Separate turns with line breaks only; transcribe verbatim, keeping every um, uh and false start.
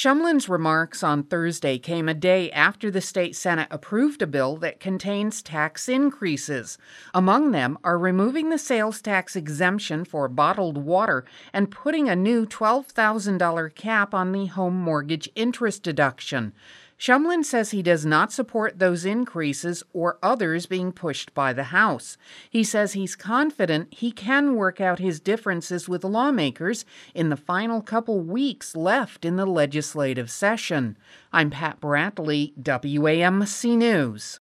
Shumlin's remarks on Thursday came a day after the state Senate approved a bill that contains tax increases. Among them are removing the sales tax exemption for bottled water and putting a new twelve thousand dollars cap on the home mortgage interest deduction. Shumlin says he does not support those increases or others being pushed by the House. He says he's confident he can work out his differences with lawmakers in the final couple weeks left in the legislative session. I'm Pat Bradley, W A M C News.